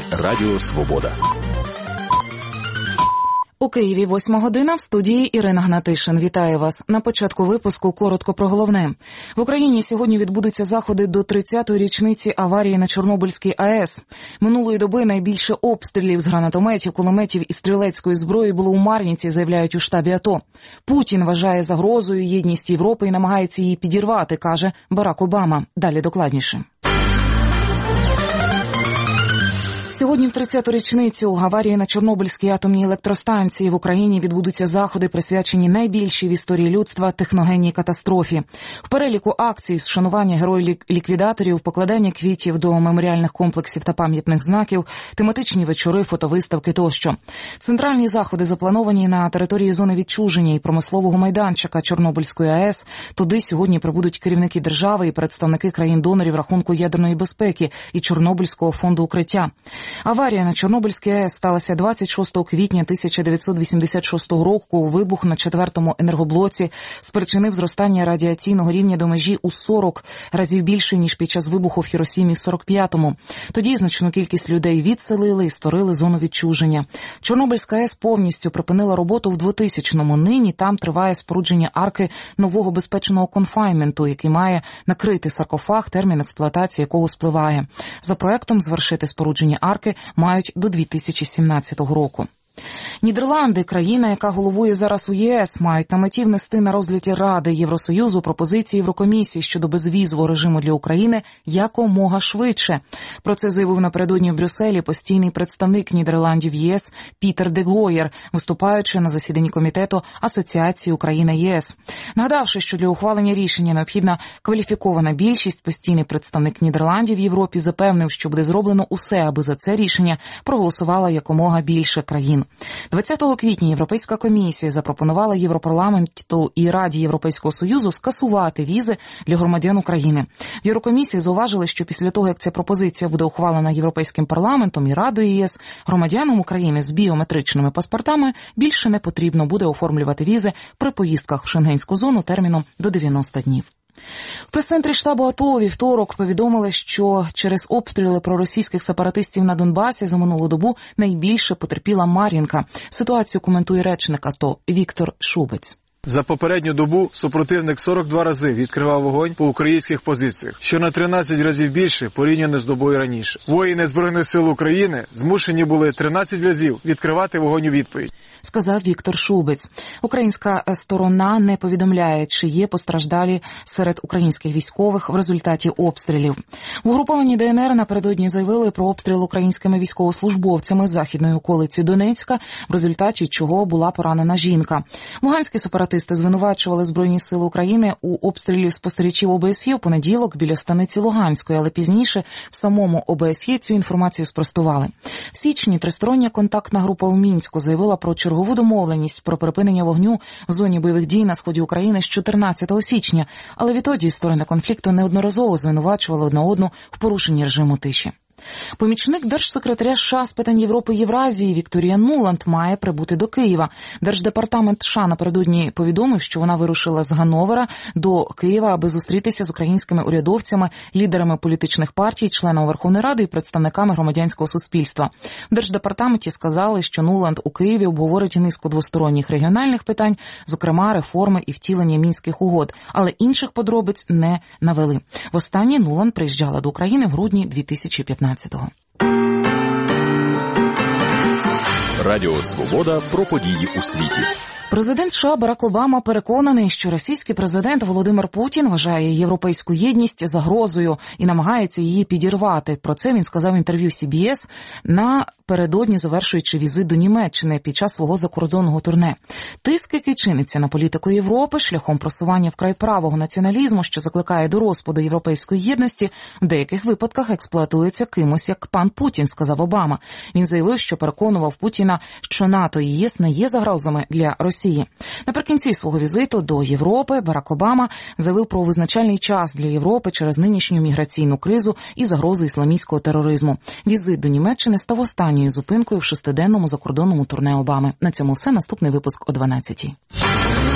Радіо Свобода. У Києві 8 година, в студії Ірина Гнатишин. Вітаю вас. На початку випуску коротко про головне. В Україні сьогодні відбудуться заходи до 30-ї річниці аварії на Чорнобильській АЕС. Минулої доби найбільше обстрілів з гранатометів, кулеметів і стрілецької зброї було у Мар'їнці, заявляють у штабі АТО. Путін вважає загрозою єдність Європи і намагається її підірвати, каже Барак Обама. Далі докладніше. Сьогодні в 30-ту річницю аварії на Чорнобильській атомній електростанції в Україні відбудуться заходи, присвячені найбільшій в історії людства техногенній катастрофі. В переліку акцій з вшанування героїв-ліквідаторів, покладання квітів до меморіальних комплексів та пам'ятних знаків, тематичні вечори, фотовиставки тощо. Центральні заходи заплановані на території зони відчуження і промислового майданчика Чорнобильської АЕС. Туди сьогодні прибудуть керівники держави і представники країн-донорів рахунку ядерної безпеки і Чорнобильського фонду укриття. Аварія на Чорнобильській АЕС сталася 26 квітня 1986 року. Вибух на 4-му енергоблоці спричинив зростання радіаційного рівня до межі у 40 разів більше, ніж під час вибуху в Хіросімі в 45-му. Тоді значну кількість людей відселили і створили зону відчуження. Чорнобильська АЕС повністю припинила роботу в 2000-му. Нині там триває спорудження арки нового безпечного конфайнменту, який має накрити саркофаг, термін експлуатації якого спливає. За проектом завершити спорудження арки мають до 2017 року. Нідерланди, країна, яка головує зараз у ЄС, мають на меті внести на розгляді Ради Євросоюзу пропозиції Єврокомісії щодо безвізового режиму для України якомога швидше. Про це заявив напередодні в Брюсселі постійний представник Нідерландів в ЄС Пітер де Гойєр, виступаючи на засіданні комітету Асоціації Україна-ЄС. Нагадавши, що для ухвалення рішення необхідна кваліфікована більшість, постійний представник Нідерландів в Європі запевнив, що буде зроблено усе, аби за це рішення проголосувало якомога більше країн. 20 квітня Європейська комісія запропонувала Європарламенту і Раді Європейського Союзу скасувати візи для громадян України. В Єврокомісії зауважили, що після того, як ця пропозиція буде ухвалена Європейським парламентом і Радою ЄС, громадянам України з біометричними паспортами більше не потрібно буде оформлювати візи при поїздках в Шенгенську зону терміном до 90 днів. В прес-центрі штабу АТО у вівторок повідомили, що через обстріли проросійських сепаратистів на Донбасі за минулу добу найбільше потерпіла Мар'їнка. Ситуацію коментує речник АТО Віктор Шубець. За попередню добу супротивник 42 рази відкривав вогонь по українських позиціях, що на 13 разів більше порівняно з добою раніше. Воїни Збройних сил України змушені були 13 разів відкривати вогонь у відповідь, сказав Віктор Шубець. Українська сторона не повідомляє, чи є постраждалі серед українських військових в результаті обстрілів. В угрупованні ДНР напередодні заявили про обстріл українськими військовослужбовцями з західної околиці Донецька, в результаті чого була поранена жінка. Луганські сепаратисти звинувачували Збройні сили України у обстрілі спостерігачів ОБСЄ в понеділок біля станиці Луганської, але пізніше в самому ОБСЄ цю інформацію спростували. В січні тристороння контактна група у Мінську заявила про чергову домовленість про припинення вогню в зоні бойових дій на сході України з 14 січня, але відтоді сторони конфлікту неодноразово звинувачували одна одну в порушенні режиму тиші. Помічник держсекретаря США з питань Європи і Євразії Вікторія Нуланд має прибути до Києва. Держдепартамент США напередодні повідомив, що вона вирушила з Ганновера до Києва, аби зустрітися з українськими урядовцями, лідерами політичних партій, членами Верховної Ради і представниками громадянського суспільства. В Держдепартаменті сказали, що Нуланд у Києві обговорить низку двосторонніх регіональних питань, зокрема реформи і втілення Мінських угод, але інших подробиць не навели. Востаннє Нуланд приїжджала до України в грудні 2015-го. Радіо Свобода про події у світі. Президент США Барак Обама переконаний, що російський президент Володимир Путін вважає європейську єдність загрозою і намагається її підірвати. Про це він сказав в інтерв'ю CBS напередодні завершуючи візит до Німеччини під час свого закордонного турне. Тиск, який чиниться на політику Європи шляхом просування вкрай правого націоналізму, що закликає до розпаду європейської єдності, в деяких випадках експлуатується кимось як пан Путін, сказав Обама. Він заявив, що переконував Путіна, що НАТО і ЄС не є загрозами для Росії. Наприкінці свого візиту до Європи Барак Обама заявив про визначальний час для Європи через нинішню міграційну кризу і загрозу ісламістського тероризму. Візит до Німеччини став останньою зупинкою в 6-денному закордонному турне Обами. На цьому все. Наступний випуск о 12-й.